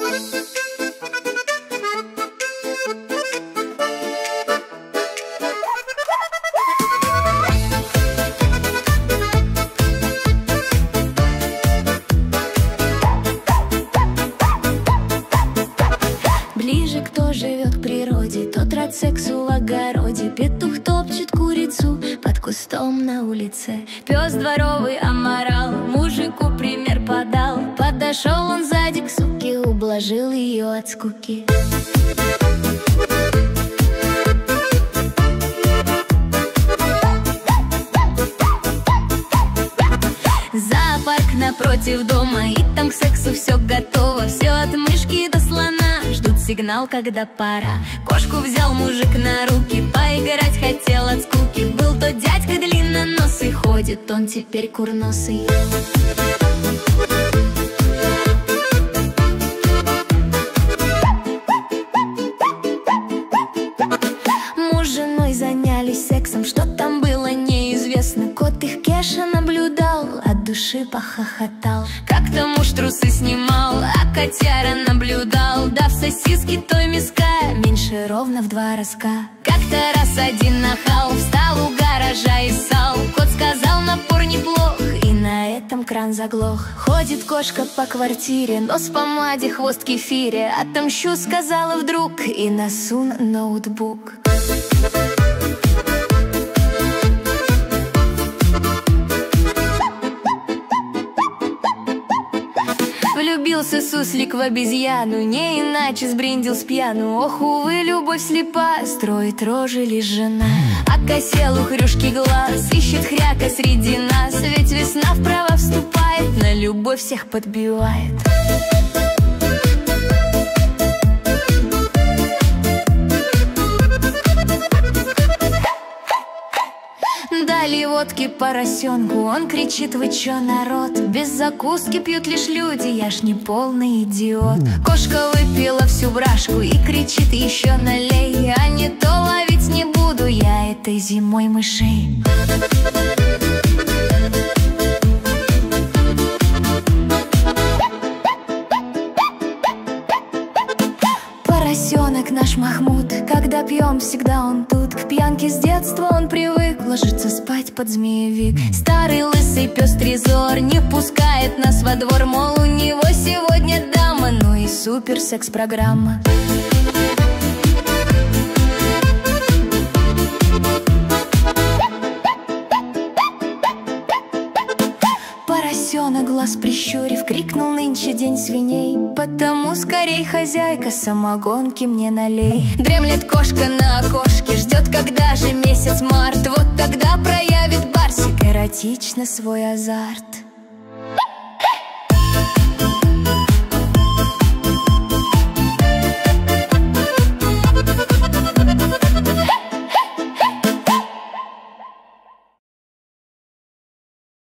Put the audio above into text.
Ближе кто живет к природе, тот рад сексу в огороде. Петух топчет курицу под кустом на улице. Пес дворовый аморал мужику пример подал. Подошел он сзади к суке, ублажил ее от скуки. Зоопарк напротив дома, и там к сексу все готово. Все от мышки до слона, ждут сигнал, когда пора. Кошку взял мужик на руки, поиграть хотел от скуки. Был тот дядька длинноносый, ходит он теперь курносый. Муж с женой занялись сексом, что там было неизвестно. Кот их Кеша наблюдал, от души похохотал. Как-то муж трусы снимал, а котяра наблюдал. Дав сосиски той миска, меньше ровно в 2 разка. Как-то раз один нахал встал у гаража и ссал. Кот сказал, напор неплох, и на этом кран заглох. Ходит кошка по квартире, нос в помаде, хвост в кефире. Отомщу, сказала вдруг, и насун ноутбук. Влюбился суслик в обезьяну, не иначе сбрендил с пьяну. Ох, увы, любовь слепа, строит рожи лишь жена. Окосел у хрюшки глаз, ищет хряка среди нас. Ведь весна в права вступает, на любовь всех подбивает. Дали водки поросенку, он кричит: вы чё, народ? Без закуски пьют лишь люди, я ж не полный идиот. Кошка выпила всю брашку и кричит: еще налей, а не то ловить не буду я этой зимой мышей. Поросенок наш Махмуд, когда пьем, всегда он тут. К пьянке с детства он привык, ложится спать под змеевик. Старый лысый пес Трезор не пускает нас во двор, мол, у него сегодня дама, ну и супер секс-программа. Поросенок, глаз прищурив, крикнул: нынче день свиней, потому скорей, хозяйка, самогонки мне налей. Дремлет кошка на окошке, ждет, когда же месяц март. Вот тогда проявит барсик эротично свой азарт.